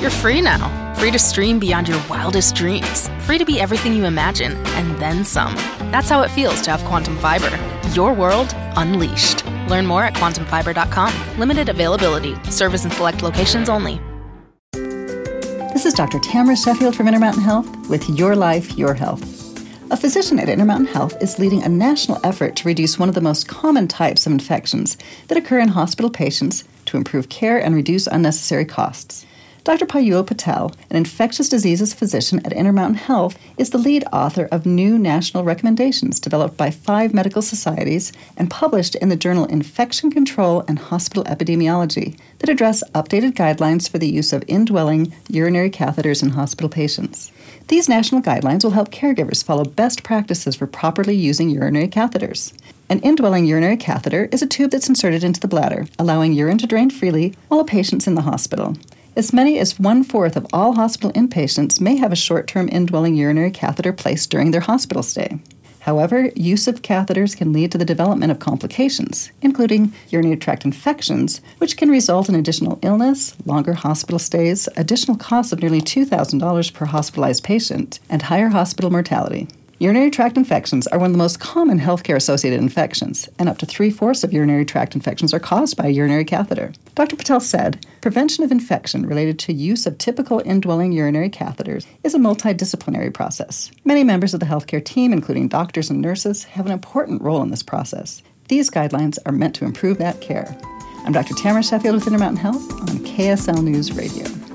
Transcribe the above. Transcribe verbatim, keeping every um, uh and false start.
You're free now. Free to stream beyond your wildest dreams. Free to be everything you imagine, and then some. That's how it feels to have Quantum Fiber. Your world unleashed. Learn more at quantum fiber dot com. Limited availability. Service in select locations only. This is Doctor Tamara Sheffield from Intermountain Health with Your Life, Your Health. A physician at Intermountain Health is leading a national effort to reduce one of the most common types of infections that occur in hospital patients to improve care and reduce unnecessary costs. Doctor Payul Patel, an infectious diseases physician at Intermountain Health, is the lead author of new national recommendations developed by five medical societies and published in the journal Infection Control and Hospital Epidemiology that address updated guidelines for the use of indwelling urinary catheters in hospital patients. These national guidelines will help caregivers follow best practices for properly using urinary catheters. An indwelling urinary catheter is a tube that's inserted into the bladder, allowing urine to drain freely while a patient's in the hospital. As many as one-fourth of all hospital inpatients may have a short-term indwelling urinary catheter placed during their hospital stay. However, use of catheters can lead to the development of complications, including urinary tract infections, which can result in additional illness, longer hospital stays, additional costs of nearly two thousand dollars per hospitalized patient, and higher hospital mortality. Urinary tract infections are one of the most common healthcare-associated infections, and up to three-fourths of urinary tract infections are caused by a urinary catheter. Doctor Patel said, prevention of infection related to use of typical indwelling urinary catheters is a multidisciplinary process. Many members of the healthcare team, including doctors and nurses, have an important role in this process. These guidelines are meant to improve that care. I'm Doctor Tamara Sheffield with Intermountain Health on K S L News Radio.